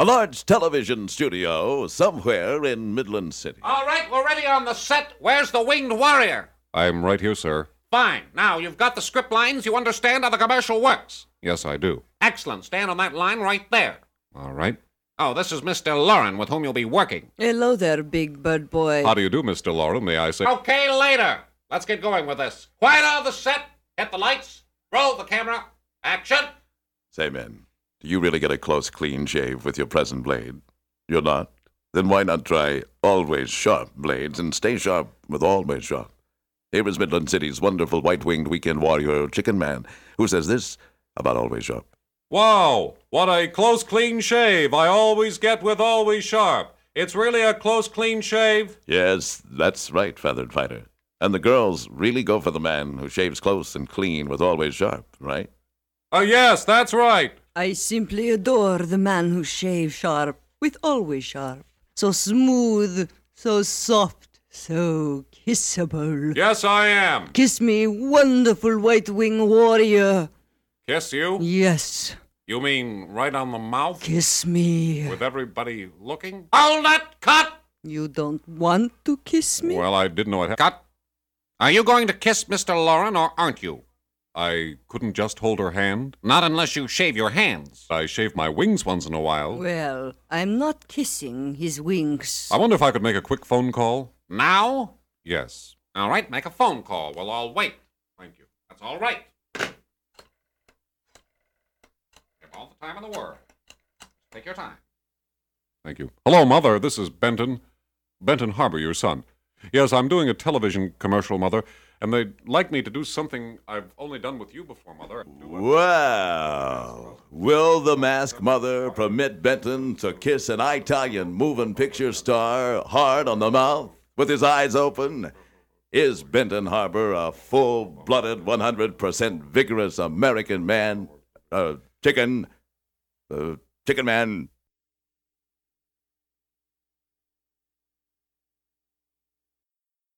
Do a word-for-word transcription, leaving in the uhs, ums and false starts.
A large television studio somewhere in Midland City. All right, we're ready on the set. Where's the winged warrior? I'm right here, sir. Fine. Now, you've got the script lines. You understand how the commercial works. Yes, I do. Excellent. Stand on that line right there. All right. Oh, this is Mister Lauren, with whom you'll be working. Hello there, big bird boy. How do you do, Mister Lauren, may I say? Okay, later. Let's get going with this. Quiet on the set. Hit the lights. Roll the camera. Action. Say, men, do you really get a close, clean shave with your present blade? You're not? Then why not try Always Sharp blades and stay sharp with Always Sharp? Here is Midland City's wonderful white-winged weekend warrior, Chicken Man, who says this about Always Sharp. Wow, what a close, clean shave I always get with Always Sharp. It's really a close, clean shave? Yes, that's right, Feathered Fighter. And the girls really go for the man who shaves close and clean with Always Sharp, right? Oh, yes, that's right. I simply adore the man who shaves sharp with Always Sharp. So smooth, so soft, so kissable. Yes, I am. Kiss me, wonderful white-winged warrior. Kiss you? Yes, You mean right on the mouth? kiss me. With everybody looking? Hold it. Cut. You don't want to kiss me? Well, I didn't know it. Ha- Cut. Are you going to kiss Mister Lauren, or aren't you? I couldn't just hold her hand. Not unless you shave your hands. I shave my wings once in a while. Well, I'm not kissing his wings. I wonder if I could make a quick phone call? Now? Yes. All right, make a phone call. We'll all wait. Thank you. That's all right. Have all the time in the world. Take your time. Thank you. Hello, Mother. This is Benton. Benton Harbor, your son. Yes, I'm doing a television commercial, Mother, and they'd like me to do something I've only done with you before, Mother. Well, will the masked mother permit Benton to kiss an Italian moving picture star hard on the mouth with his eyes open? Is Benton Harbor a full-blooded, one hundred percent vigorous American man? Uh, chicken, uh, chicken man,